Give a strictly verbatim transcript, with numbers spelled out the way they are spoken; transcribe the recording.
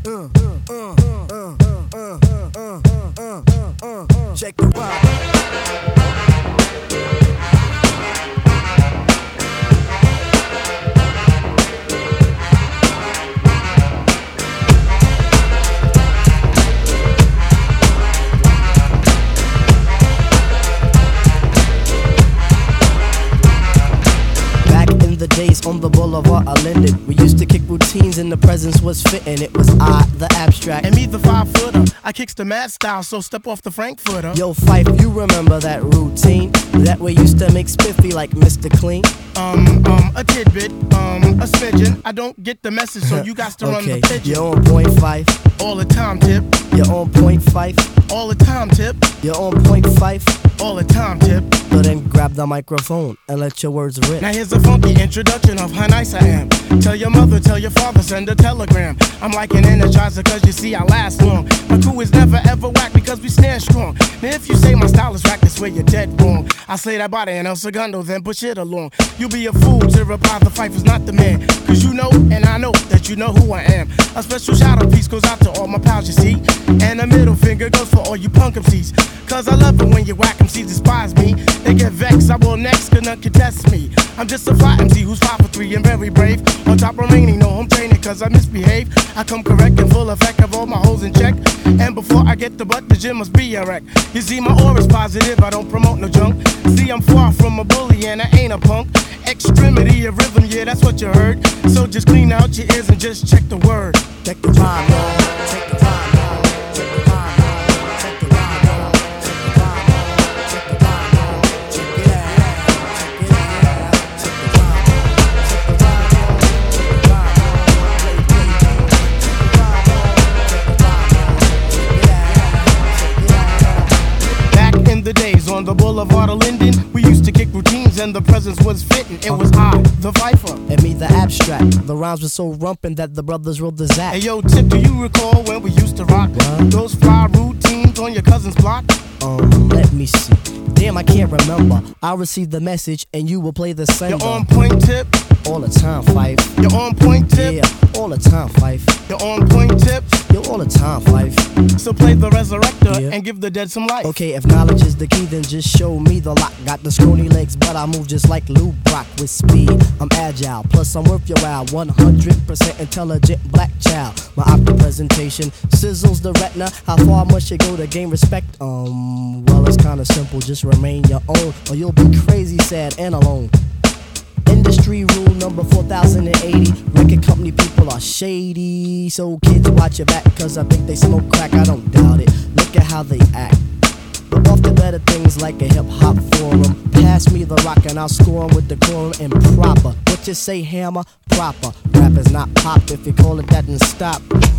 uh, uh, uh, uh, uh, uh, uh, uh, check the vibe. The days on the boulevard of Linden, we used to kick routines and the presence was fitting. It was I, the abstract, and me, the five footer. I kicks the mad style, so step off the Frankfurter. Yo, Fife, you remember that routine that we used to make spiffy like Mister Clean? Um, um, a tidbit, um, a smidgen. I don't get the message, so you got to okay. run the pigeon. You're on point five. All the time, tip. You're on point five. All the time, tip. You're on point five. All the time, tip. So then grab the microphone and let your words rip. Now here's a funky introduction of how nice I am. Tell your mother, tell your father, send a telegram. I'm like an energizer cause you see I last long. My crew is never ever whack because we stand strong. Now if you say my style is whack, that's where you're dead wrong. I slay that body in El Segundo, then push it along. You be a fool to reply the fight was not the man. Cause you know and I know that you know who I am. A special shout out piece goes out to all my pals you see. And a middle finger goes for all you punk M Cs. Cause I love it when you whack M Cs despise me. They get vexed, I will next, could not contest me. I'm just a fly M C who's five for three and very brave. On top remaining, no home training cause I misbehave. I come correct and full effect of all my hoes in check. And before I get the butt, the gym must be a wreck. You see my aura's positive, I don't promote no junk. See I'm far from a bully and I ain't a punk. Extremity of rhythm, yeah that's what you heard. So just clean out your ears and just check the word. Check the rhyme, y'all. Check the rhyme. The days on the boulevard of Linden, we used to kick routines and the presence was fitting. It was I, the Viper, and me, the abstract. The rhymes were so rumpin' that the brothers wrote the Zach. Hey yo, Tip, do you recall when we used to rock what? Those fly routines on your cousin's block? Um, let me see. Damn, I can't remember. I received the message and you will play the sender. You're on point, Tip. All the time, Fife. You're on point, Tip. Yeah, all the time, Fife. You're on point, Tip. You're all the time, Fife. So play the resurrector yeah. and give the dead some life. Okay, if knowledge is the key, then just show me the lock. Got the scrawny legs, but I move just like Lou Brock with speed. I'm agile, plus I'm worth your while. one hundred percent intelligent black child. My optic presentation sizzles the retina. How far must you go to gain respect? Um, well, it's kinda simple. Just remain your own, or you'll be crazy, sad, and alone. Industry rule number four thousand eighty. Record company people are shady. So kids watch your back, cause I think they smoke crack, I don't doubt it. Look at how they act. But off the better things like a hip hop forum. Pass me the rock and I'll score 'em with decorum and proper. What you say, hammer? Proper. Rap is not pop, if you call it that then stop.